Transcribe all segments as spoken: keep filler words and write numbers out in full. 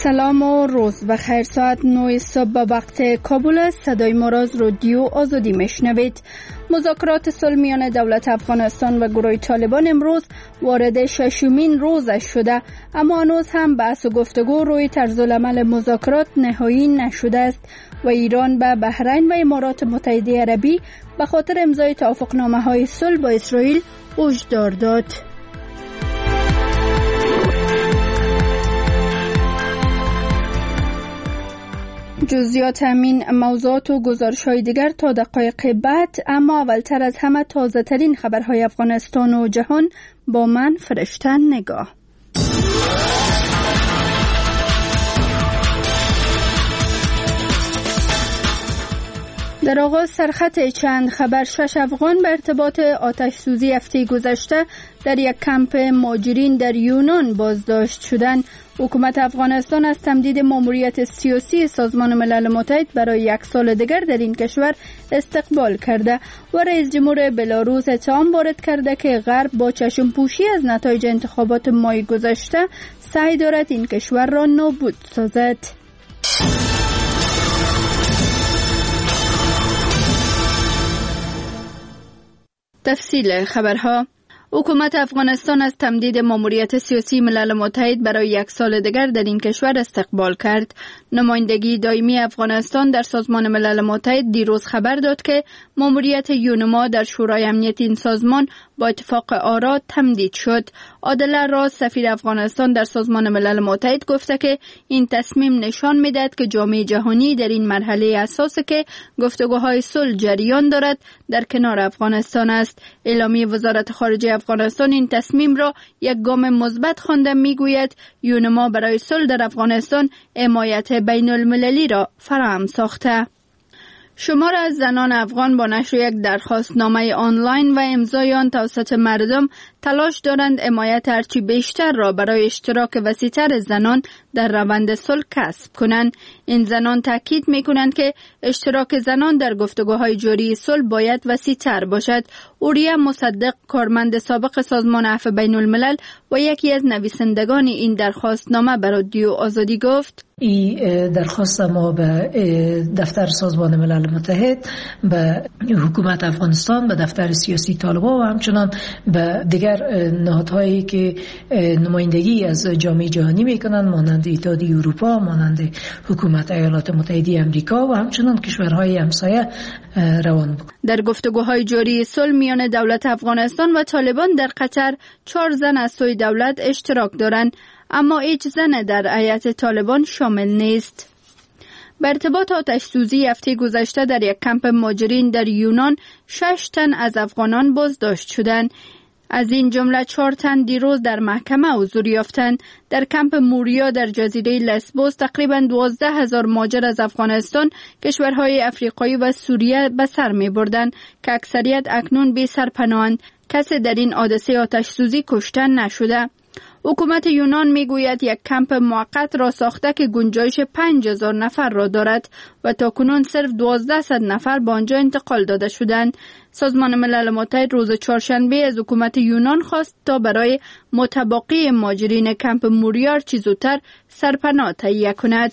سلام و روز بخیر. ساعت نه صبح به وقت کابل است. صدای ما را از رادیو آزادی میشنوید. مذاکرات صلح میان دولت افغانستان و گروه طالبان امروز وارد ششمین روزش شده، اما هنوز هم بحث و گفتگو روی طرز العمل مذاکرات نهایی نشده است و ایران به بحرین و امارات متحده عربی به خاطر امضای توافقنامه های صلح با اسرائیل هشدار داد. جزئیات همین موضوعات و گزارش‌های دیگر تا دقایق بعد، اما اولتر از همه تازه ترین خبرهای افغانستان و جهان با من فرشته نگاه. در آغاز سرخط چند خبر. شش افغان به ارتباط آتش سوزی هفته گذشته در یک کمپ مهاجرین در یونان بازداشت شدند. حکومت افغانستان از تمدید ماموریت سیاسی سازمان ملل متحد برای یک سال دیگر در این کشور استقبال کرده و رئیس جمهور بلاروس اتهام وارد کرده که غرب با چشم پوشی از نتایج انتخابات مای گذشته سعی دارد این کشور را نابود سازد. تفصیل خبرها. حکومت افغانستان از تمدید ماموریت سیاسی ملل متحد برای یک سال دیگر در این کشور استقبال کرد. نمایندگی دائمی افغانستان در سازمان ملل متحد دیروز خبر داد که ماموریت یونما در شورای امنیت این سازمان با اتفاق آرا تمدید شد. عادل راز سفیر افغانستان در سازمان ملل متحد گفته که این تصمیم نشان می‌دهد که جامعه جهانی در این مرحله حساسی که گفتگوهای صلح جریان دارد در کنار افغانستان است. اعلامیه وزارت خارجه افغانستان این تصمیم را یک گام مثبت خوانده. میگوید یونما برای صلح در افغانستان حمایت بین المللی را فراهم ساخته. شمار از زنان افغان با نشر یک درخواستنامه آنلاین و امضای آن توسط مردم تلاش دارند حمایت هرچی بیشتر را برای اشتراک وسیع‌تر زنان در روند صلح کسب کنند. این زنان تاکید می‌کنند که اشتراک زنان در گفتگوهای جاری صلح باید وسیع‌تر باشد. اوریا مصدق، کارمند سابق سازمان عفو بین الملل و یکی از نویسندگان این درخواستنامه به رادیو آزادی گفت: این درخواست ما به دفتر سازمان ملل متحد، به حکومت افغانستان، به دفتر سیاسی طالبان و همچنان به دیگر نهادهایی که نمایندگی از جامعه جهانی میکنند مانند اتحادیه اروپا، مانند حکومت ایالات متحده آمریکا و همچنان کشورهای همسایه روان بود. در گفتگوهای جاری صلح میان دولت افغانستان و طالبان در قطر چهار زن از سوی دولت اشتراک دارند، اما هیچ زن در هیئت طالبان شامل نیست. به ارتباط آتش سوزی هفته گذشته در یک کمپ مهاجرین در یونان شش تن از افغانان بازداشت شدند. از این جمله چهار تن دیروز در محکمه حضور یافتند. در کمپ موریا در جزیره لسبوس تقریباً دوازده هزار مهاجر از افغانستان، کشورهای افریقایی و سوریه به سر می بردند که اکثریت اکنون بی سرپناهند. کسی در این حادثه آتش سوزی کشته نشده. حکومت یونان میگوید یک کمپ موقت را ساخته که گنجایش پنج هزار نفر را دارد و تاکنون صرف دوازده صد نفر به آنجا انتقال داده شدند. سازمان ملل متحد روز چهارشنبه از حکومت یونان خواست تا برای متبقی مهاجرین کمپ موریا چه زودتر سرپناه تهیه کند.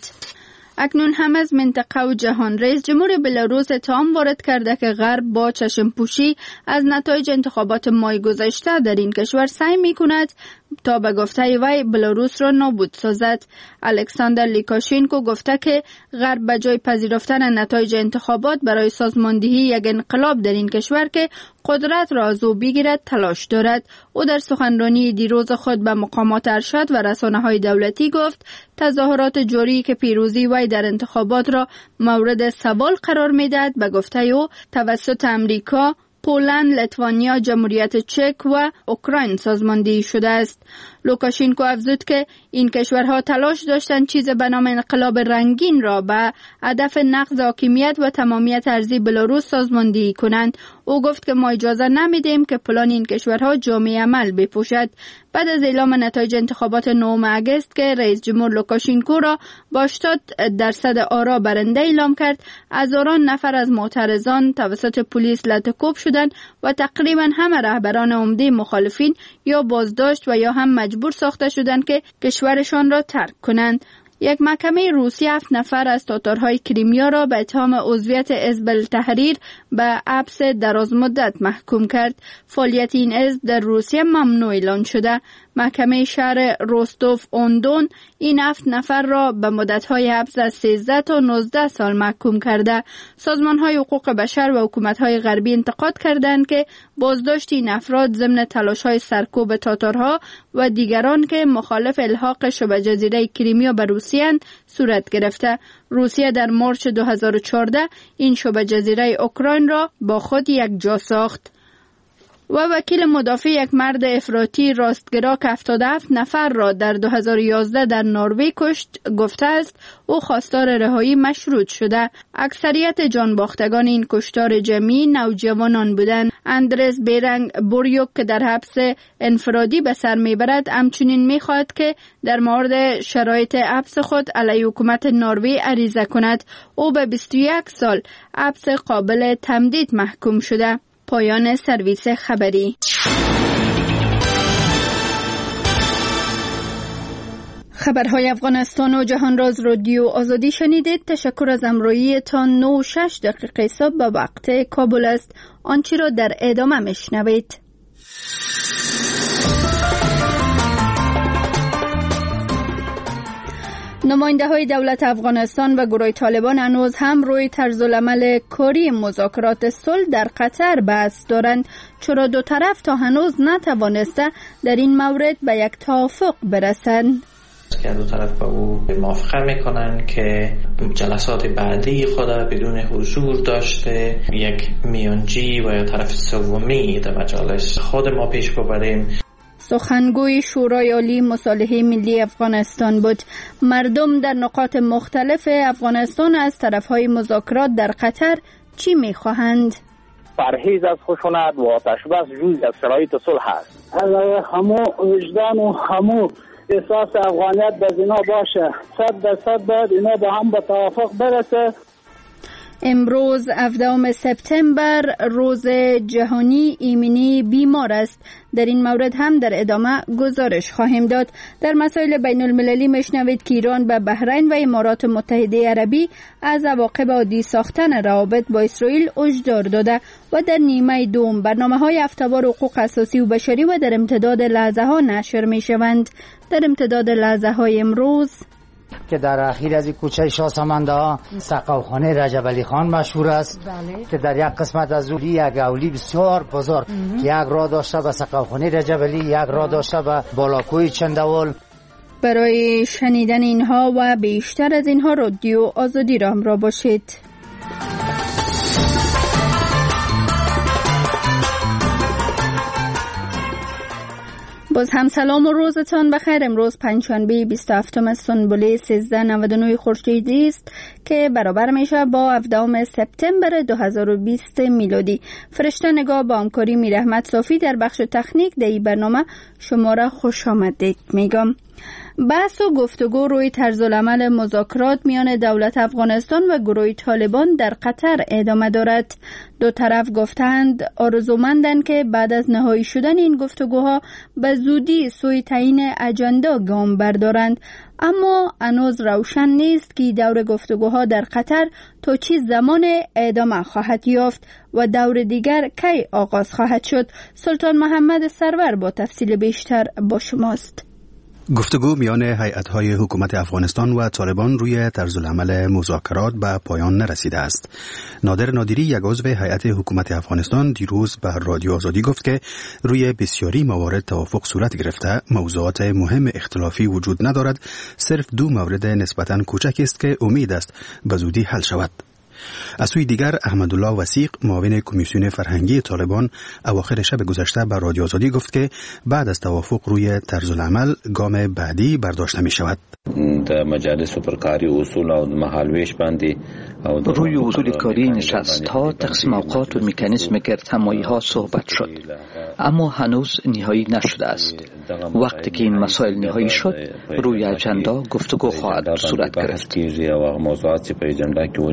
اکنون هم از منطقه و جهان. رئیس جمهور بلاروس اتهام وارد کرده که غرب با چشم پوشی از نتایج انتخابات مای گذشته در این کشور سعی می کند تا به گفته وی بلاروس را نابود سازد. الکساندر لوکاشنکو گفته که غرب به جای پذیرفتن نتایج انتخابات برای سازماندهی یک انقلاب در این کشور که قدرت را از او بگیرد تلاش دارد. او در سخنرانی دیروز خود به مقامات ارشد و رسانه‌های دولتی گفت تظاهرات جاری که پیروزی وی در انتخابات را مورد سوال قرار می‌دهد به گفته او توسط امریکا، پولند، لیتوانیا، جمهوریت چک و اوکراین سازماندهی شده است. لوکاشنکو افزود که این کشورها تلاش داشتند چیز به نام انقلاب رنگین را به هدف نقض حاکمیت و تمامیت ارضی بلاروس سازماندهی کنند. او گفت که ما اجازه نمیدیم که پلان این کشورها جامعه عمل بپوشد. بعد از اعلام نتایج انتخابات نهم آگوست که رئیس جمهور لوکاشنکو را با هشتاد درصد آرا برنده اعلام کرد، هزاران نفر از معترضان توسط پلیس لطکوب شدند و تقریبا همه رهبران عمده مخالفین یا بازداشت و یا هم مجبور ساخته شدند که کشورشان را ترک کنند. یک محکمه روسی هفت نفر از تاتارهای کریمیا را به اتهام عضویت حزب التحریر به حبس دراز مدت محکوم کرد. فعالیت این حزب در روسیه ممنوع اعلان شده. محکمه شهر روستوف اون-دون این هفت نفر را به مدت‌های حبس از سیزده تا نوزده سال محکوم کرده. سازمان‌های حقوق بشر و حکومت‌های غربی انتقاد کردند که بازداشت این افراد ضمن تلاش‌های سرکوب تاتارها و دیگران که مخالف الحاق شبه جزیره کریمیا به روسیه صورت گرفته. روسیه در مارچ دو هزار و چهارده این شبه جزیره اوکراین را با خود یک جا ساخت. و وکیل مدافع یک مرد افراطی راستگرا که هفتاد و هفت نفر را در دو هزار و یازده در نروژ کشت گفته است او خواستار رهایی مشروط شده. اکثریت جانباختگان این کشتار جمعی نوجوانان بودند. اندرس بیرنگ بوریوک که در حبس انفرادی به سر میبرد همچنین میخواهد که در مورد شرایط حبس خود علیه حکومت نروژ عریضه کند. او به بیست و یک سال حبس قابل تمدید محکوم شده. پایان سرویس خبری. خبرهای افغانستان و جهان راز رادیو آزادی شنیدید. تشکر از همراهی تا نه و شش دقیقه صبح به وقت کابل است. آنچه را در ادامه میشنوید. نماینده های دولت افغانستان و گروه طالبان هنوز هم روی طرز العمل کاری مذاکرات صلح در قطر بحث دارند، چرا دو طرف تا هنوز نتوانسته در این مورد به یک توافق برسند. که دو طرف با او موافقه میکنن که جلسات بعدی خود بدون حضور داشته یک میانجی و یا طرف سومی در مجالس خود ما پیش ببریم. سخنگوی شورای عالی مصالحه ملی افغانستان بود. مردم در نقاط مختلف افغانستان از طرفهای مذاکرات در قطر چی میخواهند؟ پرهیز از خشونت و آتش بس جزئی از شرایط صلح است. همو وجدان و همو احساس افغانیت به اینا باشه. صد درصد باید اینا با هم به توافق برسه. امروز هفدهم سپتامبر روز جهانی ایمنی بیمار است. در این مورد هم در ادامه گزارش خواهیم داد. در مسائل بین المللی میشنوید که ایران به بحرین و امارات متحده عربی از عواقب عادی ساختن روابط با اسرائیل هشدار داده و در نیمه دوم برنامه‌های هفته‌وار حقوق اساسی و بشری و در امتداد لحظه ها نشر میشوند. در امتداد لحظه های امروز که در اخیر از این کوچه شاه سمنده سقاوخانه رجب علی خان مشهور است. بله. که در یک قسمت از اون یک اولی بسیار بزرگ یک راه داشته به سقاوخانه رجب علی، یک راه داشته به بالاکوی چندول. برای شنیدن اینها و بیشتر از اینها رادیو آزادی را همراه باشید. باز هم سلام و روزتان بخیر. امروز پنجشنبه بیست و هفتم سنبله سیزده نود و نه خورشیدی است که برابر میشه با هفدهم سپتامبر دو هزار و بیست میلادی. فرشته نگاه با همکاری میر احمد صافی در بخش تکنیک در این برنامه شما را خوش آمدید میگم. بحث و گفتگو روی طرز العمل مذاکرات میان دولت افغانستان و گروه طالبان در قطر ادامه دارد. دو طرف گفتند آرزومندند که بعد از نهایی شدن این گفتگوها به زودی سوی تعیین اجندا گام بردارند، اما هنوز روشن نیست که دور گفتگوها در قطر تا چه زمان ادامه خواهد یافت و دور دیگر کی آغاز خواهد شد. سلطان محمد سرور با تفصیل بیشتر با شماست. گفتگو میان هیئت‌های حکومت افغانستان و طالبان روی طرزالعمل مذاکرات به پایان نرسیده است. نادر نادری، یک عضو هیئت حکومت افغانستان، دیروز به رادیو آزادی گفت که روی بسیاری موارد توافق صورت گرفته، موضوعات مهم اختلافی وجود ندارد، صرف دو مورد نسبتاً کوچک است که امید است به زودی حل شود. از سوی دیگر احمدالله وثیق، معاون کمیسیون فرهنگی طالبان، اواخر شب گذشته به رادیو آزادی گفت که بعد از توافق روی طرزالعمل گام بعدی برداشته می شود. در مجالس پرکاری اصول و محالویش باندې روی اصول کاری نشست ها، تقسیم اوقات و مکانیزم گردهمایی ها صحبت شد، اما هنوز نهایی نشده است. وقتی که این مسائل نهایی شد، روی اجندا گفتگو خواهد صورت گرفت. موضوعات په اجندا کې ونیول شي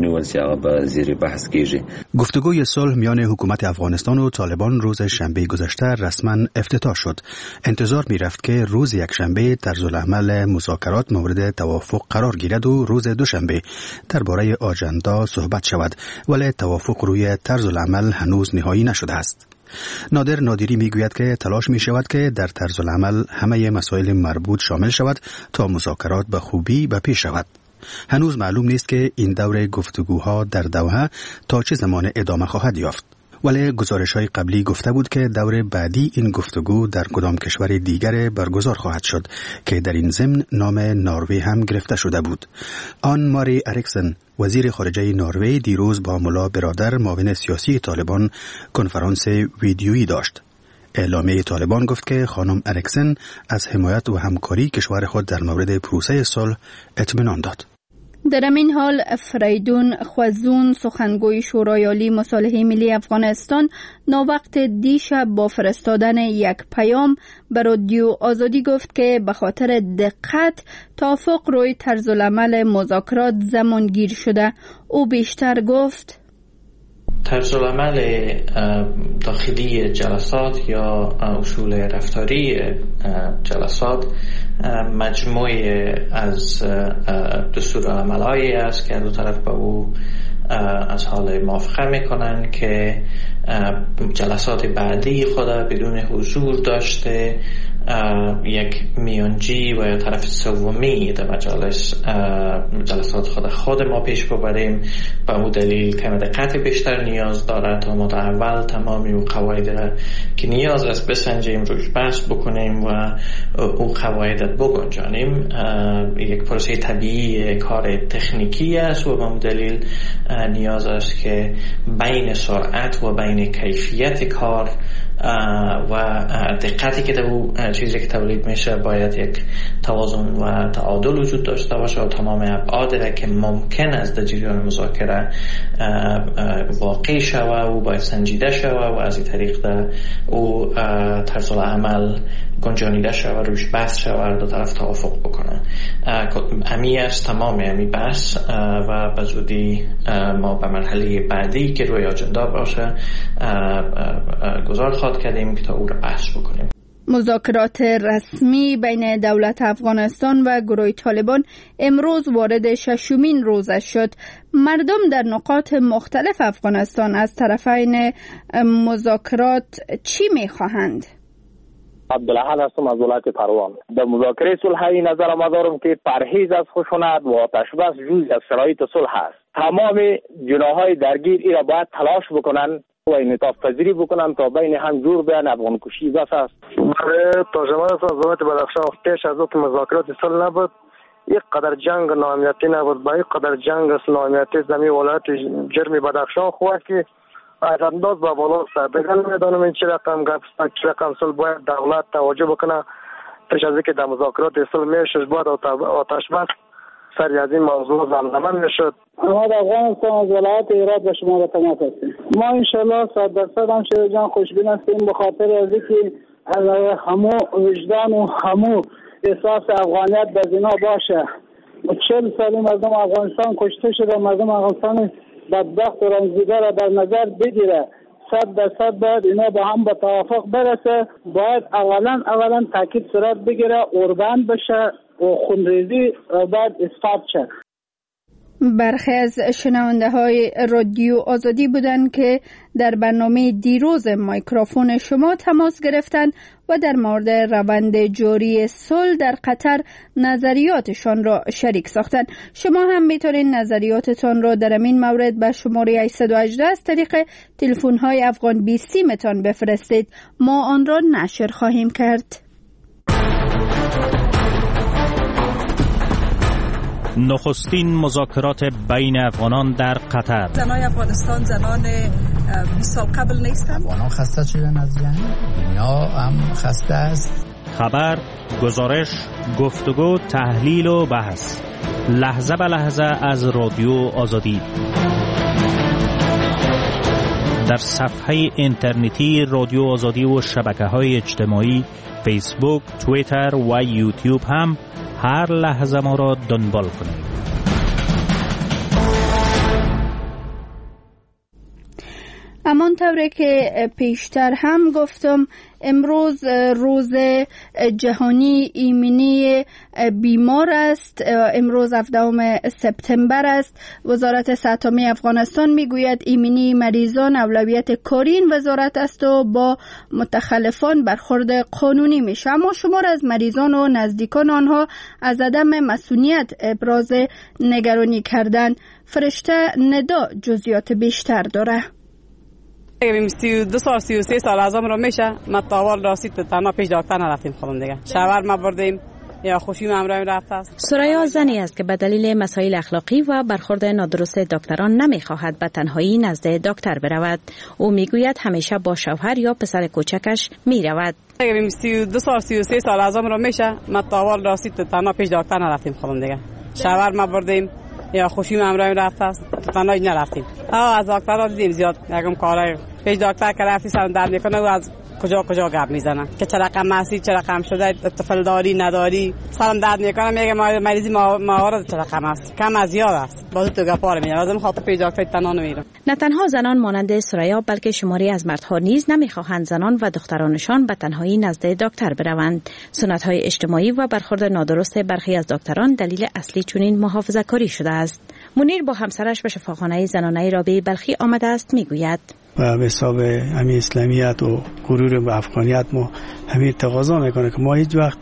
دغه به زیر بحث کیږي. گفتگوی صلح میان حکومت افغانستان و طالبان روز شنبه گذشته رسما افتتاح شد. انتظار می رفت که روز یکشنبه طرزالعمل مذاکرات مورد توافق قرار گیرد و روز دوشنبه درباره آجندا صحبت شود، ولی توافق روی طرزالعمل هنوز نهایی نشده است. نادر نادری میگوید که تلاش می شود که در طرزالعمل همه مسائل مربوط شامل شود تا مذاکرات به خوبی به پیش رود. هنوز معلوم نیست که این دور گفتگوها در دوحه تا چه زمان ادامه خواهد یافت، ولی گزارش‌های قبلی گفته بود که دور بعدی این گفتگو در کدام کشور دیگر برگزار خواهد شد که در این ضمن نام نروژ هم گرفته شده بود. آن ماری اریکسن وزیر خارجه نروژ دیروز با ملا برادر معاون سیاسی طالبان کنفرانس ویدیویی داشت. اعلامیه طالبان گفت که خانم اریکسن از حمایت و همکاری کشور خود در مورد پروسه صلح اطمینان داد. در این حال فریدون خوزون سخنگوی شورای عالی مصالحه ملی افغانستان ناوقت دیشب با فرستادن یک پیام به رادیو آزادی گفت که به خاطر دقت توافق روی طرزالعمل مذاکرات زمانگیر شده. او بیشتر گفت طرزالعمل داخلی جلسات یا اصول رفتاری جلسات مجموعه از دستورالعمل‌هایی است که دو طرف با او از حال موافقه میکنن که جلسات بعدی خود بدون حضور داشته یک میانجی و یا طرف سومی در مجالس جلسات خود خود ما پیش ببریم. به اون دلیل که دقت بیشتر نیاز داره تا ما اول تمامی و قواعد که نیاز است بسنجیم روش بحث بکنیم و او قواعد بگنجانیم. یک پروسه طبیعی کار تکنیکی است و به اون دلیل نیاز است که بین سرعت و بین کیفیت کار و دقتی که در چیزی که تولید میشه باید یک توازن و تعادل وجود داشته باشه و تمام ابعاد را که ممکن است در جریان مذاکره واقع شوه و باید سنجیده شوه و از این طریق در او طرزالعمل گنجانیده شوه روش بحث شوه دو طرف توافق بکنن. امی است تمام امی بحث و به زودی ما به مرحله بعدی که روی آجندا باشه گذار خواهد کردیم که تا او را بحث بکنیم. مذاکرات رسمی بین دولت افغانستان و گروه طالبان امروز وارد ششمین روزش شد. مردم در نقاط مختلف افغانستان از طرفین مذاکرات چی می‌خواهند؟ عبدالحل هستم از ولایت پروان. در مذاکره صلحی نظر ما دارم که پرهیز از خشونت و آتشبس جزئی از شرایط صلح است. تمام جناح‌های درگیر این را باید تلاش بکنن و انعطاف پذیری بکنن تا بین هم جور بیان. افغان کشی بس است. ترجمان از ولایت بدخشان پیش از وقت مذاکرات صلح نبود، یک قدر جنگ ناامنیتی نبود، با یک قدر جنگ ناامنیتی زمین ولایت جرم بدخشان خواهد که از انداز با بالا است. بگن میدانم این چه رقم گپ است، چه رقم صلح باید دولت توجه بکنه. پیش از اینکه در مذاکرات صلح میشه باید آتش بس سری از این موضوع زمزمه میشد. ما در افغانستان از ولایت هرات به شما تماس هستیم. ما انشالله صد درصد هم شده جان خوشبین هستیم به خاطر از اینکه همو وجدان و همو احساس افغانیت در اینا باشه. چهل سال مردم افغانستان کشته شده، مردم افغانستان بدبخت و رنجیده را در نظر بگیره. صد درصد باید اینا با هم به توافق برسه. باید اولا اولا تاکید صورت بگیره، اوربند بشه و خونریزی باید اثبات شه. برخی از شنونده های رادیو آزادی بودند که در برنامه دیروز میکروفون شما تماس گرفتند و در مورد روند جاری صلح در قطر نظریاتشان را شریک ساختند. شما هم میتونید نظریاتتان را در این مورد به شماره هشتصد و هجده از طریق تلفن های افغان بیستی متان بفرستید. ما آن را نشر خواهیم کرد. نخستین مذاکرات بین افغانان در قطر. زنای افغانستان زنان بیست سال قبل نیستند. افغانان خسته شدن از جنگ، دنیا هم خسته است. خبر، گزارش، گفتگو، تحلیل و بحث لحظه به لحظه از رادیو آزادی در صفحه اینترنتی رادیو آزادی و شبکه‌های اجتماعی فیسبوک، توییتر و یوتیوب هم هر لحظه ما را دنبال کنید. همانطوره که پیشتر هم گفتم امروز روز جهانی ایمنی بیمار است. امروز هفدهم سپتامبر است. وزارت صحت عامه افغانستان میگوید ایمنی مریضان اولویت کاری این وزارت است و با متخلفان برخورد قانونی میشه. اما شمار از مریضان و نزدیکان آنها از عدم مسئولیت ابراز نگرانی کردن. فرشته ندا جزئیات بیشتر داره. اگه سی و دو سال سی و سه سال ازم رو میشه ما تاول راستی تنها پیش دکتر نرفتیم خودم دیگه شاور ما بردیم یا خوشی ما امروز رفت است. سریا زنی است که به دلیل مسائل اخلاقی و برخورد نادرست دکتران نمیخواهد به تنهایی نزد دکتر برود. او میگوید همیشه با شوهر یا پسر کوچکش میرود. اگه سی و دو سال سی و سه سال ازم رو میشه ما تاول راستی تنها پیش دکتر نرفتیم خودم دیگه شاور ما بردیم یا خوشی ما امروز رفت است تنها نرفتیم. ها از دکتر دیدیم زیاد یکم کارای پیش دکتر که رفتی سرم درد میکنه و از کجا کجا گپ میزنن که چه رقم هستی چه رقم شده طفل داری نداری سرم درد میکنه میگه مریضی موارد چه رقم است کم از زیاد است باز تو گپا رو میگه لازم خاطر پیش دکتر تنها نمیرم. نه تنها زنان مانند سریا بلکه شماری از مردها نیز نمیخواهند زنان و دخترانشان به تنهایی نزد دکتر بروند. سنت های اجتماعی و برخورد نادرست برخی از دکتران دلیل اصلی چنین محافظه‌کاری شده است. منیر با همسرش به شفاخانه زنانه رابعه بلخی آمده است. میگوید و به حساب همین اسلامیت و غرور و افغانیت ما همین تقاضا میکنه که ما هیچ وقت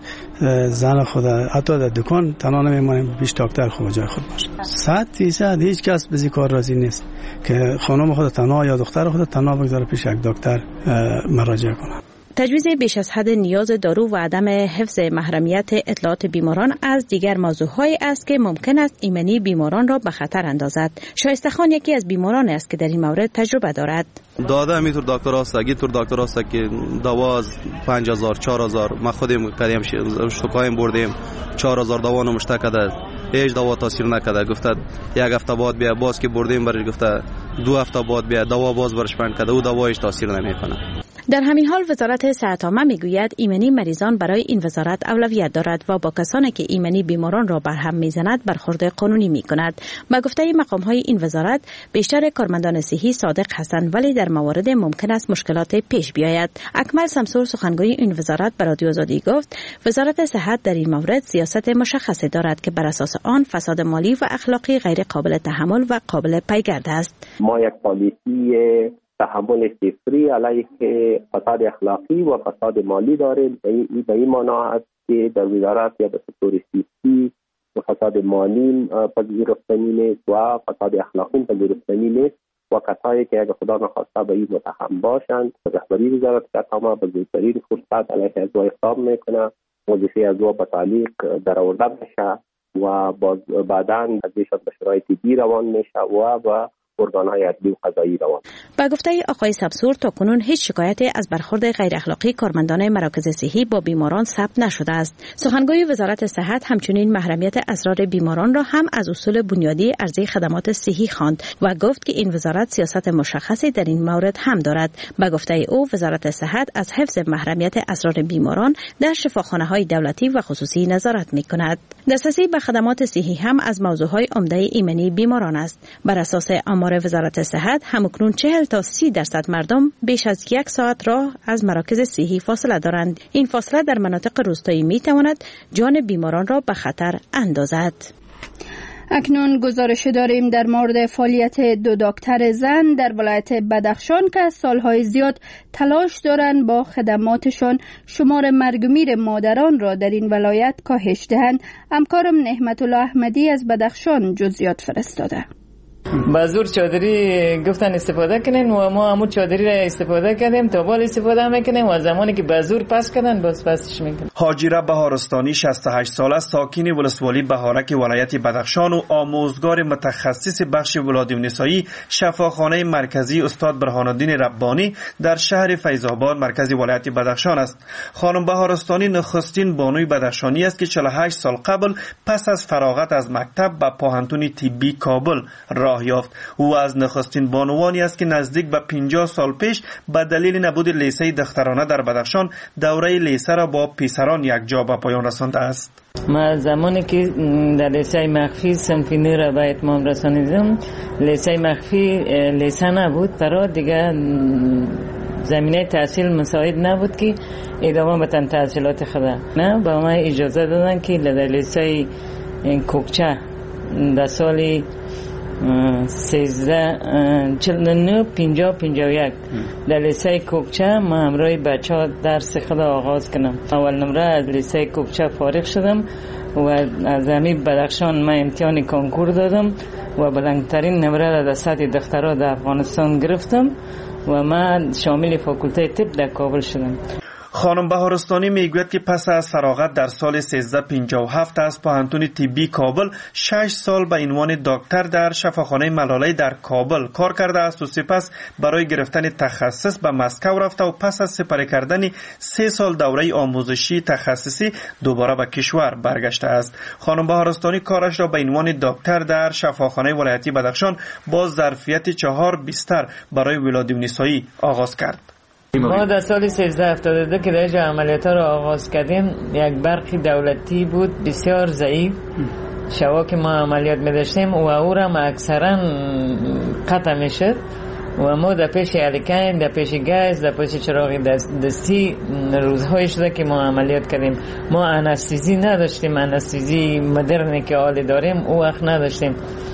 زن خدا حتی در دکان تنها نمیمانیم پیش دکتر خود جای خود باشه. صد درصد هیچ کس به کار راضی نیست که خانم خود تنها یا دختر خود تنها بگذاره پیش یک دکتر مراجعه کنه. تجویز بیش از حد نیاز دارو و عدم حفظ محرمیت اطلاعات بیماران از دیگر موضوعهایی است که ممکن است ایمنی بیماران را به خطر اندازد. شایسته خان یکی از بیماران است که در این مورد تجربه دارد. داده همینطور دکتر است اگه طور دکتر است که دوا پنج هزار چهار هزار ما خودم کردیم شکایم بردیم چهار هزار دوا نمشته کرده هیچ دوا تاثیر نکرده. گفته یک هفته بعد بیا باز که بردیم برش گفته دو هفته بعد بیا دوا باز برش بند کرده او دوا هیچ تاثیر نمیکنه. در همین حال وزارت صحت عامه میگوید ایمنی مریضان برای این وزارت اولویت دارد و با کسانی که ایمنی بیماران را برهم میزند برخورد قانونی میکند. با گفته مقام های این وزارت بیشتر کارمندان صحی صادق هستند ولی در موارد ممکن است مشکلات پیش بیاید. اکمل سمسور سخنگوی این وزارت به رادیو آزادی گفت وزارت صحت در این مورد سیاست مشخصی دارد که بر اساس آن فساد مالی و اخلاقی غیر قابل تحمل و قابل پیگرد است. ما یک پالیسی تحمل صفری علیه فساد اخلاقی و فساد مالی داریم. به این معنا است که در وزارت یا در سکتور سیاسی و فساد مالی پذیرفتنی نیست و فساد اخلاقی پذیرفتنی نیست و کسایی که اگر خدا نخواسته به این متهم باشند رهبری وزارت صحت عامه به زودترین فرصت علیه از او اقدام میکنه، وظیفه از او به تعلیق در آورده بشه و بعداً ازشان به شرایط دی روان میشه و به ارگان‌های عدلی و قضایی روان. با گفته آقای سمسور تا کنون هیچ شکایتی از برخورد غیر اخلاقی کارمندان مراکز صحی با بیماران ثبت نشده است. سخنگوی وزارت صحت همچنین محرمیت اسرار بیماران را هم از اصول بنیادی عرضه خدمات صحی خواند و گفت که این وزارت سیاست مشخصی در این مورد هم دارد. با گفته او وزارت صحت از حفظ محرمیت اسرار بیماران در شفاخانه‌های دولتی و خصوصی نظارت می‌کند. دسترسی به خدمات صحی هم از موضوعهای عمده ایمنی بیماران است. بر اساس آمار وزارت صحت همکنون چهل تا سی درصد مردم بیش از یک ساعت راه از مراکز صحی فاصله دارند. این فاصله در مناطق روستایی می تواند جان بیماران را به خطر اندازد. اکنون گزارش داریم در مورد فعالیت دو دکتر زن در ولایت بدخشان که از سالهای زیاد تلاش دارند با خدماتشان شمار مرگ و میر مادران را در این ولایت کاهش دهند. همکارم نعمت الله احمدی از بدخشان جزئیات فرستاده. با زور چادری گفتن استفاده کنین و ما همون چادری را استفاده کردیم تا بال استفاده میکنیم و زمانی که با زور پس کردن باز پسش میکنیم. هاجره بهارستانی شصت و هشت ساله ساکن ولسوالی بهارک ولایت بدخشان و آموزگار متخصص بخش ولادیمنسایی شفاخانه مرکزی استاد برهانالدین ربانی در شهر فیض‌آباد مرکز ولایت بدخشان است. خانم بهارستانی نخستین بانوی بدخشانی است که چهل و هشت سال قبل پس از فراغت از مکتب به پوهنتون طبی کابل راه راه یافت. او از نخستین بانوانی است که نزدیک به پنجاه سال پیش به دلیل نبود لیسه دخترانه در بدخشان دوره لیسه را با پسران یک جا به پایان رسانده است. ما زمانی که در لیسه مخفی صنفینی را به اتمام رسانیدم، لیسه مخفی لیسه نبود، برای دیگه زمینه تحصیل مساعد نبود که ادامه بدم تحصیلات خودم. نه با ما اجازه دادن که در لیسه کوکچه در سال سیزده چل نه پینجا پینجا یک در لیسه کوکچه ما همراه بچه ها درس خود آغاز کنم. اول نمره از لیسه کوکچه فارغ شدم و از همین بدخشان ما امتحان کنکور دادم و بلندترین نمره را در سطح دخترها در افغانستان گرفتم و من شامل فاکولته طب در کابل شدم. خانم بهارستانی میگوید که پس از فراغت در سال سیزده پنجاه و هفت از پوهنتون طبی کابل شش سال به عنوان دکتر در شفاخانه ملاله در کابل کار کرده است و سپس برای گرفتن تخصص به مسکو رفته و پس از سپری کردن سه سال دوره آموزشی تخصصی دوباره به کشور برگشته است. خانم بهارستانی کارش را به عنوان دکتر در شفاخانه ولایتی بدخشان با ظرفیت چهار بستر برای ولادیونیسایی آغاز کرد. ما در سال سیزده هفتاد و دو که در عملیات را آغاز کردیم، یک برق دولتی بود بسیار ضعیف. شوا که ما عملیات می داشتیم و او را اکثرا قطع می شد و ما در پیش الکین، در پیش گاز، در پیش چراغ دستی روزهای شده که ما عملیات کردیم. ما انستیزی نداشتیم، انستیزی مدرنی که حال داریم او وقت نداشتیم.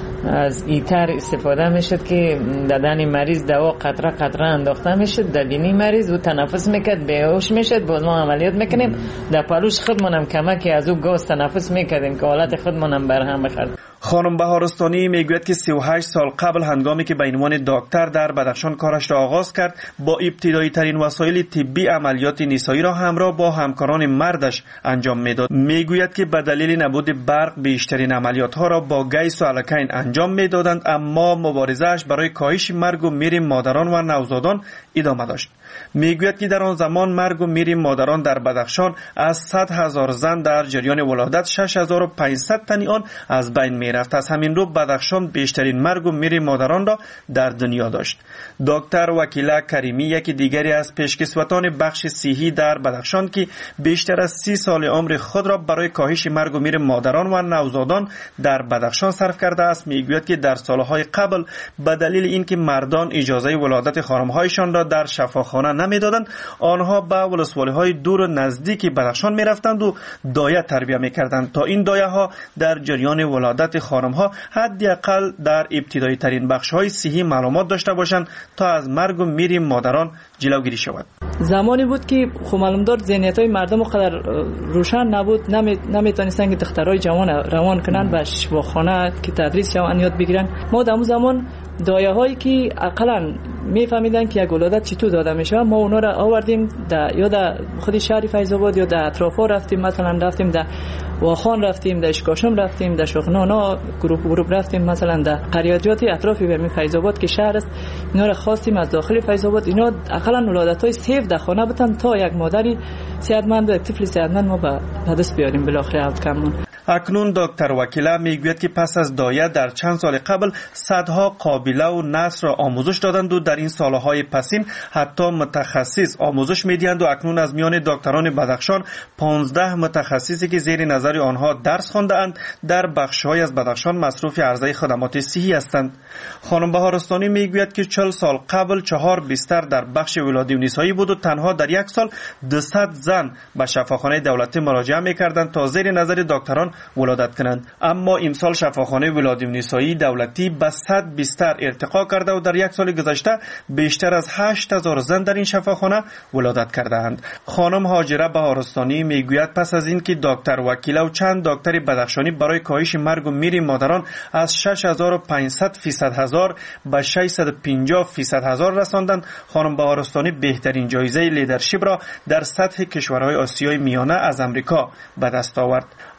از ایتر استفاده میشد که دادن مریض دوا قطره قطره انداخته میشد در بینی مریض و تنفس میکرد، بیهوش میشد. باز ما عملیات میکنیم در پلوش خودمونم کمکی از او گاز تنفس میکردیم که حالت خودمونم برهم بخورد. خانم بهارستانی میگوید که سی و هشت سال قبل هنگامی که به عنوان دکتر در بدخشان کارش را آغاز کرد، با ابتدایی ترین وسایل طبی عملیات نسایی را همراه با همکاران مردش انجام میداد. میگوید که به دلیل نبود برق بیشترین عملیات ها را با گیس و الکین انجام میدادند، اما مبارزه‌اش برای کاهش مرگ و میر مادران و نوزادان ادامه داشت. میگوید که در آن زمان مرگ و میر مادران در بدخشان از صد هزار زن در جریان ولادت شش هزار و پانصد تن آن از بین میرفت. از همین رو بدخشان بیشترین مرگ و میر مادران را در دنیا داشت. دکتر وکیله کریمی یکی دیگری از پیشکسوتان بخش صحی در بدخشان که بیشتر از سی سال عمر خود را برای کاهش مرگ و میر مادران و نوزادان در بدخشان صرف کرده است، میگوید که در سالهای قبل به دلیل اینکه مردان اجازه ولادت خانم‌هایشان را در شفاخانه نمیدادند، آنها به ولسوالی‌های دور و نزدیک بدخشان میرفتند و دایه تربیت میکردند تا این دایه ها در جریان ولادت خانم‌ها حداقل در ابتدایی ترین بخش‌های صحی معلومات داشته باشند تا از مرگ و میر مادران جلوگیری شود. زمانی بود که خب معلومدار ذهنیت‌های مردم قدر روشن نبود، نمی نمیتونستن که دخترای جوان روان کنن به شفاخانه که تدریس شوند یاد بگیرن. ما در اون زمان دایه هایی که اقلا میفهمیدن که یک ولادت چطور داده میشه، ما اونا را آوردیم در یا در خود شهر فیض آباد یا در اطرافا رفتیم، مثلا رفتیم در واخان، رفتیم در اشکاشم، رفتیم در شخنانا، گروپ گروپ رفتیم مثلا در قریاجات اطرافی به فیض آباد که شهر است، اینا را خواستیم از داخل فیض آباد اینا اقلا ولادت های سیف در خانه بتن تا یک مادری صحتمند و یک طفل صحتمند ما به دست بیاریم بالاخره آوتکم. اکنون دکتر وکیله میگوید که پس از دایه در چند سال قبل صدها قابله و نصر را آموزش دادند و در این سالهای پسین حتی متخصص آموزش میدهند و اکنون از میان دکتران بدخشان پانزده متخصصی که زیر نظر آنها درس خوانده‌اند در بخش‌های از بدخشان مصروف عرضه خدمات صحی هستند. خانم بهارستانی میگوید که چهل سال قبل چهار بستر در بخش ولادت نسایی بود و تنها در یک سال دویست زن به شفاخانه دولتی مراجعه میکردند تا زیر نظر دکتران ولادت کنند. اما امسال شفاخانه ولادت نسایی دولتی به صد بستر ارتقا کرده و در یک سال گذشته بیشتر از هشت هزار زن در این شفاخانه ولادت کردند. خانم هاجره بهارستانی میگوید پس از اینکه دکتر وکیله و چند دکتر بدخشانی برای کاهش مرگ و میر مادران از شش هزار و پانصد فیصد هزار به ششصد و پنجاه فیصد هزار رساندند، خانم بهارستانی بهترین جایزه لیدرشپ را در سطح کشورهای آسیای میانه از امریکا به دست آورد. اکنون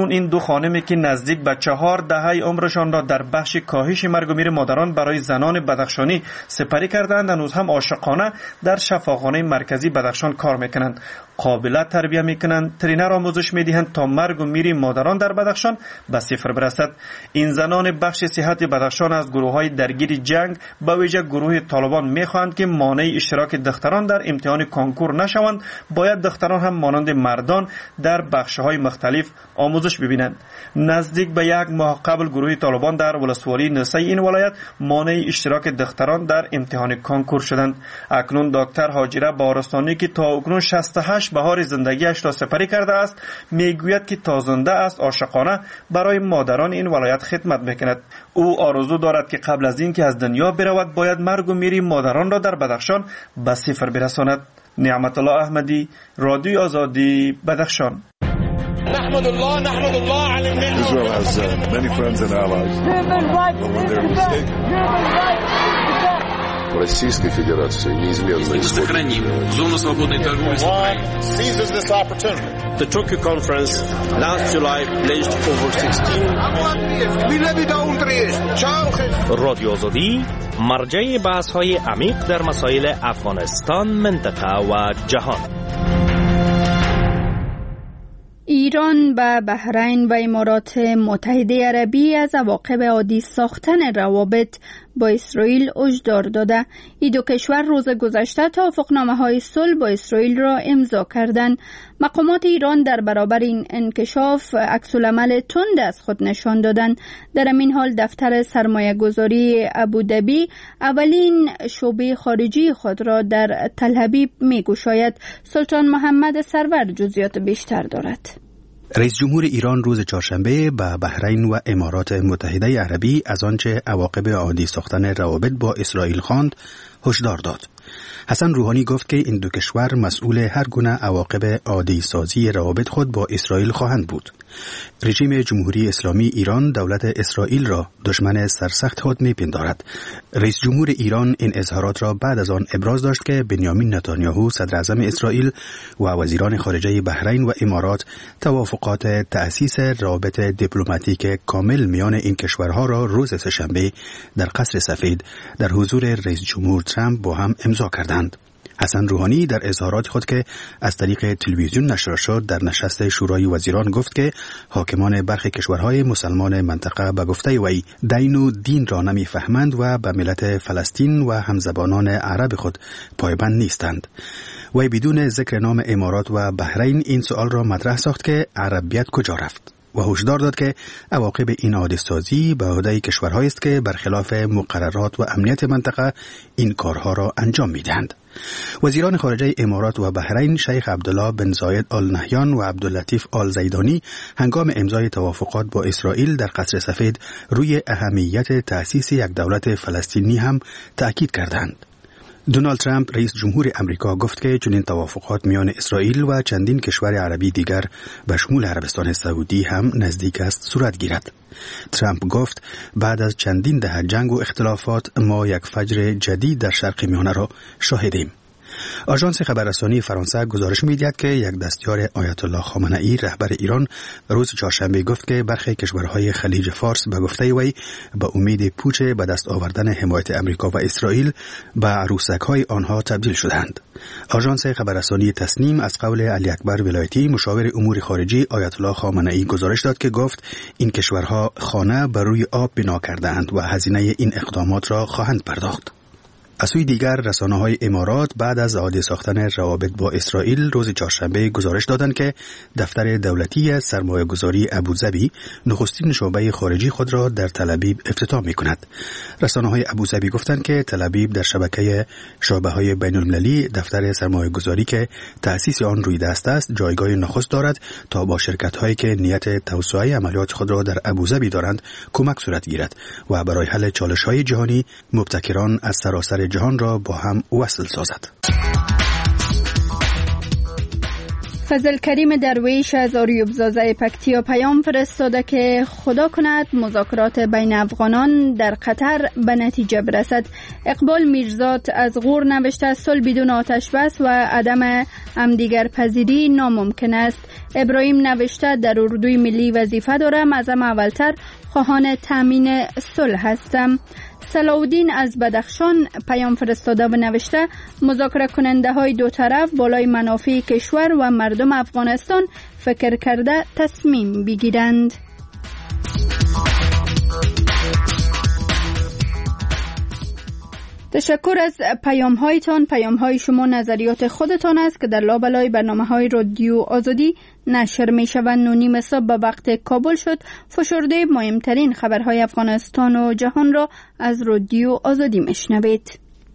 اکنون این دو خانمی که نزدیک به چهار دهه عمرشان را در بخش کاهش مرگ و میر مادران برای زنان بدخشانی سپری کردند، هنوز هم عاشقانه در شفاخانه مرکزی بدخشان کار میکنند. قابلیت تربیت میکنند، ترینر آموزش میدهند تا مرگ و میر مادران در بدخشان به صفر برسد. این زنان بخش صحت بدخشان از گروه های درگیر جنگ به ویژه گروه طالبان میخواهند که مانع اشتراک دختران در امتحان کنکور نشوند. باید دختران هم مانند مردان در بخش های مختلف آموزش ببینند. نزدیک به یک ماه قبل گروه طالبان در ولسوالی نسای این ولایت مانع اشتراک دختران در امتحان کنکور شدند. اکنون دکتر هاجره بارستانی که تا اکنون شصت و هشت بهار زندگیش را سپری کرده است میگوید که تا زنده است عاشقانه برای مادران این ولایت خدمت میکند. او آرزو دارد که قبل از این که از دنیا برود باید مرگ و میر مادران را در بدخشان به صفر برساند. نعمت الله احمدی، رادیوی آزادی، بدخشان. نحمد الله نحمد الله على النعمة. Israel has uh, many friends and allies. But when they're mistaken, Российской Федерации неизменно сохраним зону свободной торговли с Украиной. Seizes this opportunity. The Tokyo conference last July pledged over sixteen. رادیو آزادی مرجع بحث‌های عمیق در مسائل افغانستان، منطقه و جهان. ایران به بحرین و امارات متحده عربی از عواقب عادی ساختن روابط با اسرائیل هشدار داده. این دو کشور روز گذشته توافقنامه‌های صلح با اسرائیل را امضا کردند. مقامات ایران در برابر این انکشاف عکس‌العمل تند از خود نشان دادند. در این حال دفتر سرمایه‌گذاری ابوظبی اولین شعبه خارجی خود را در تل‌ابیب می‌گشاید. سلطان محمد سرور جزئیات بیشتر دارد. رئیس جمهور ایران روز چهارشنبه به بحرین و امارات متحده عربی از آنچه عواقب عادی ساختن روابط با اسرائیل خواند هشدار داد. حسن روحانی گفت که این دو کشور مسئول هر گونه عواقب عادی سازی روابط خود با اسرائیل خواهند بود. رژیم جمهوری اسلامی ایران دولت اسرائیل را دشمن سرسخت خود می‌پندارد. رئیس جمهور ایران این اظهارات را بعد از آن ابراز داشت که بنیامین نتانیاهو صدر اعظم اسرائیل و وزیران خارجه بحرین و امارات توافقات تأسیس روابط دیپلماتیک کامل میان این کشورها را روز سه‌شنبه در قصر سفید در حضور رئیس جمهور ترامپ با هم امضا کردند. حسن روحانی در اظهارات خود که از طریق تلویزیون نشر شد در نشست شورای وزیران گفت که حاکمان برخی کشورهای مسلمان منطقه به گفته وی دین و دین را نمی‌فهمند و به ملت فلسطین و همزبانان عرب خود پایبند نیستند. وی بدون ذکر نام امارات و بحرین این سوال را مطرح ساخت که عربیت کجا رفت و هشدار داد که عواقب این عادی‌سازی به عهده کشورهایی است که برخلاف مقررات و امنیت منطقه این کارها را انجام می‌دهند. وزیران خارجه امارات و بحرین شیخ عبدالله بن زاید آل نهیان و عبداللطیف آل زیدانی هنگام امضای توافقات با اسرائیل در قصر سفید روی اهمیت تأسیس یک دولت فلسطینی هم تأکید کردند. دونالد ترامپ رئیس جمهور امریکا گفت که چنین توافقات میان اسرائیل و چندین کشور عربی دیگر به شمول عربستان سعودی هم نزدیک است صورت گیرد. ترامپ گفت بعد از چندین دهه جنگ و اختلافات ما یک فجر جدید در شرق میانه را شاهدیم. آژانس خبررسانی فرانسه گزارش می‌دهد که یک دستیار آیت الله خامنه‌ای رهبر ایران روز چهارشنبه گفت که برخی کشورهای خلیج فارس به گفته وی به امید پوچ به دست آوردن حمایت امریکا و اسرائیل به عروسک‌های آنها تبدیل شدند. آژانس خبررسانی تسنیم از قول علی اکبر ولایتی مشاور امور خارجی آیت الله خامنه‌ای گزارش داد که گفت این کشورها خانه بر روی آب بنا کرده‌اند و هزینه این اقدامات را خواهند پرداخت. از سوی دیگر رسانه‌های امارات بعد از عادی ساختن روابط با اسرائیل روز چهارشنبه گزارش دادند که دفتر دولتی سرمایه‌گذاری ابوظبی نخستین شعبه خارجی خود را در تل‌ابیب افتتاح می‌کند. رسانه‌های ابوظبی گفتند که تل‌ابیب در شبکه شعبه‌های بین‌المللی دفتر سرمایه‌گذاری که تأسیس آن روی دست است جایگاه نخست دارد تا با شرکت‌هایی که نیت توسعه عملیات خود را در ابوظبی دارند کمک صورت گیرد و برای حل چالش‌های جهانی مبتکران از سراسر جهان را با هم وصل سازد. فضل کریم درویش از آریوبزازه پکتیا پیام فرستاده که خدا کند مذاکرات بین افغانان در قطر به نتیجه برسد. اقبال میرزاد از غور نوشته صلح بدون آتش بس و عدم همدیگر پذیری ناممکن است. ابراهیم نوشته در اردوی ملی وظیفه دارم، ازم اولتر خواهان تامین صلح هستم. صلاح‌الدین از بدخشان پیام فرستاده و نوشته مذاکره کننده های دو طرف بالای منافع کشور و مردم افغانستان فکر کرده تصمیم بگیرند. تشکر از پیام هایتان. پیام های شما نظریات خودتان است که در لابلای برنامه های رادیو آزادی نشر می شوند. نونیم صبح به وقت کابل شد. فشرده مهمترین خبرهای افغانستان و جهان را از رادیو آزادی می شنوید.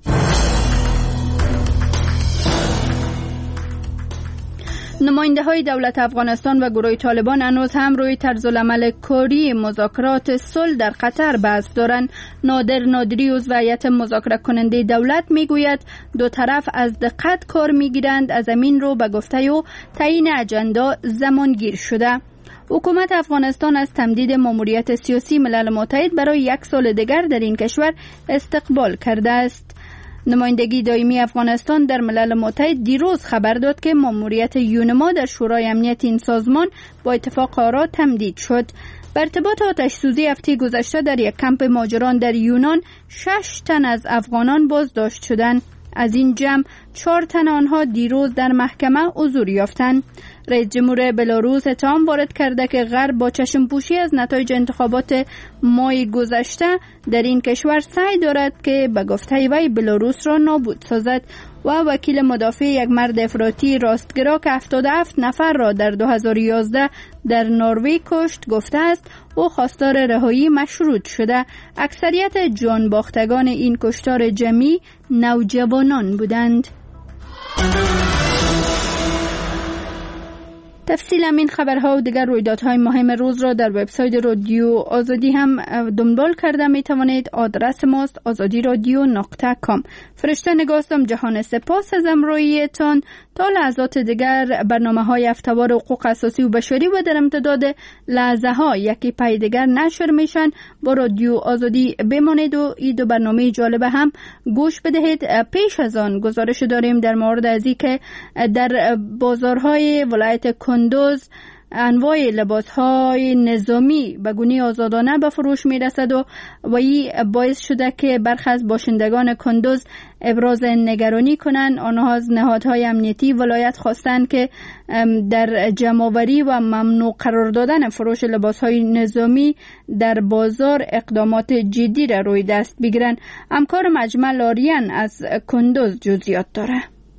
نماینده های دولت افغانستان و گروه طالبان هنوز هم روی طرز العمل کاری مذاکرات صلح در قطر بحث دارند. نادر نادری عضو هیئت مذاکره کننده دولت میگوید دو طرف از دقت کار میگیرند، از امین رو به گفته و تعیین اجندا زمانگیر شده. حکومت افغانستان از تمدید ماموریت سیاسی ملل متحد برای یک سال دیگر در این کشور استقبال کرده است. نمایندگی دائمی افغانستان در ملل متحد دیروز خبر داد که ماموریت یونما در شورای امنیت این سازمان با اتفاق آرا تمدید شد. به ارتباط آتش سوزی هفته گذشته در یک کمپ مهاجران در یونان شش تن از افغانان بازداشت شدند. از این جمع چهار تن آنها دیروز در محکمه حضور یافتند. رئیس جمهور بلاروس اتهام وارد کرده که غرب با چشم پوشی از نتایج انتخابات ماه گذشته در این کشور سعی دارد که به گفته وی بلاروس را نابود سازد. و وکیل مدافع یک مرد افراطی راستگرا که هفتاد و هفت نفر را در دو هزار و یازده در نروژ کشت گفته است او خواستار رهایی مشروط شده. اکثریت جان باختگان این کشتار جمعی نوجوانان بودند. تفصیل همین خبرها و دیگر رویدادهای مهم روز را در وبسایت رادیو آزادی هم دنبال کرده می توانید. آدرس ماست آزادی رادیو نقطه کام. فرشته نگاستم جهان سپاس از همراهیتان. تا لحظات دیگر برنامه های هفته‌وار حقوق اساسی و بشری و در امتداد لحظه ها یکی پای دیگر نشر میشن. با رادیو آزادی بمانید و این دو برنامه جالب هم گوش بدهید. پیش از آن گزارش داریم در مورد از اینکه در بازارهای ولایت کندوز انواع لباس‌های نظامی به گونه آزادانه به فروش می‌رسد و وی باعث شده که برخی از باشندگان کندوز ابراز نگرانی کنند. آنها از نهادهای امنیتی ولایت خواستند که در جمع‌آوری و ممنوع قرار دادن فروش لباس‌های نظامی در بازار اقدامات جدی را روی دست بگیرند. همکار مجمع لاریان از کندوز جزئیات داره.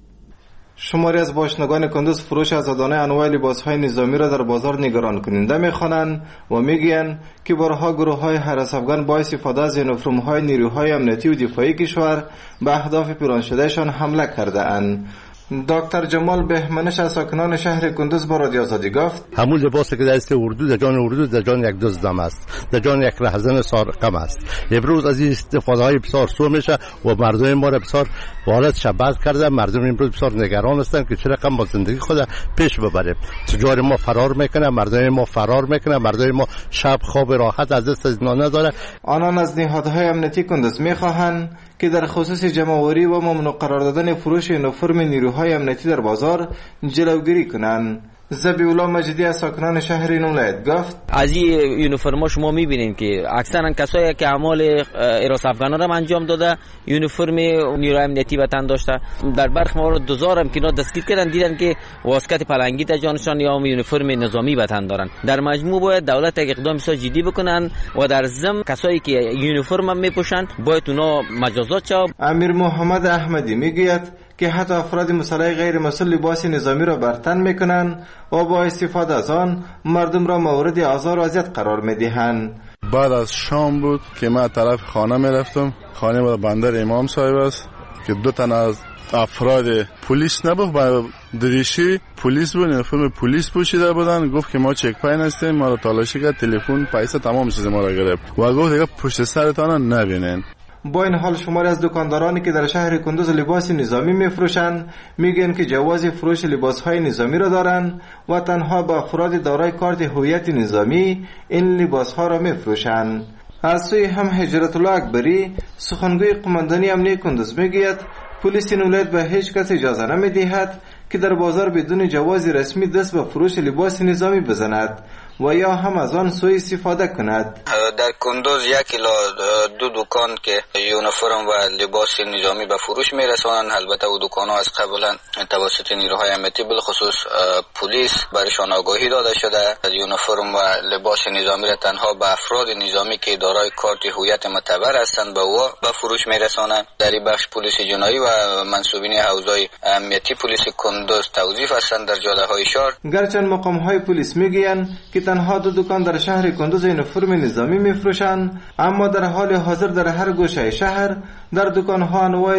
شماری از باشندگان کندوز فروش آزادانه انواع لباسهای نظامی را در بازار نگران کننده می‌خوانند و میگویند که بارها گروه‌های هراس افغان با استفاده از یونیفرم‌های نیروهای امنیتی و دفاعی کشور به اهداف پیران شدهشان حمله کرده‌اند. دکتر جمال بهمنش از ساکنان شهر کندوز با رادیو آزادی گفت همون لباسی که در است اردو در جان اردو در جان یک دزدم است، در جان یک رهزن سارقم است. امروز از این استفاده های بسیار سو میشه و مردم ما را بسیار حالت شباز کرده. مردم امروز بسیار نگران هستند که چه رقم با زندگی خود پیش ببریم. تجار ما فرار میکنه، مردم ما فرار میکنه، مردم ما شب خواب راحت از دست از اینا نداره. آنان از نهادهای امنیتی کندوز میخواهند که در خصوص جمع‌آوری و ممنوع قرار دادن فروش یونیفرم نیروهای امنیتی در بازار جلوگیری کنند. زبی‌الله مجیدی از ساکنان شهر این ولایت گفت از این یونیفرما شما می‌بینید که اکثرا کسایی که اعمال حراس افغانان را انجام داده یونیفرم نیروی امنیتی به تن داشته. در برخی موارد دوزار هم که اینا دستگیر کردن دیدن که واسکت پلنگی در جانشان یا یونیفرم نظامی به تن دارن. در مجموع باید دولت یک اقدام بسیار جدی بکنن و در ضمن کسایی که یونیفرم هم میپوشن باید اونا مجازات شه. امیر محمد احمدی میگوید که حتی افراد مسلح غیر مسلح لباس نظامی را بر تن میکنند و با استفاده از آن مردم را مورد آزار و اذیت قرار میدهند. بعد از شام بود که من طرف خانه میرفتم. خانه با بندر امام صاحب است که دو تن از افراد پلیس نبود با دریشی پلیس بود، یونیفرم پلیس پوشیده بودن. گفت که ما چک پاین هستیم، ما را تلاشی کرد، تلفن، پیسه، تمام چیز ما را گرفت و گفت دیگه پشت سرتان نبینین. با این حال شماری از دکاندارانی که در شهر کندوز لباس نظامی میفروشند میگن که جواز فروش لباسهای نظامی را دارند و تنها با افراد دارای کارت هویت نظامی این لباسها را میفروشند. از سوی هم هجرت الله اکبری سخنگوی قماندانی امنیه کندوز میگوید پلیس این ولایت به هیچ کس اجازه نمیدهد که در بازار بدون جواز رسمی دست به فروش لباس نظامی بزند و یا هم از آن سوء استفاده کند. در کندوز یک الی دو دکان که یونیفرم و لباس نظامی به فروش میرسانند. البته او دکان ها از قبلا توسط نیروهای امنیتی بالخصوص پلیس برشان آگاهی داده شده. یونیفرم و لباس نظامی را تنها به افراد نظامی که دارای کارت هویت معتبر هستند به او به فروش میرسانند. در این بخش پلیس جنایی و منصوبین حوزه امنیتی پلیس کندوز توظیف هستند در جاده های شهر. گرچند مقام های پلیس میگویند که تنها دو دکان در شهر کندوز یونیفرم نظامی میفروشند، اما در حال حاضر در هر گوشه شهر در دکان ها انواع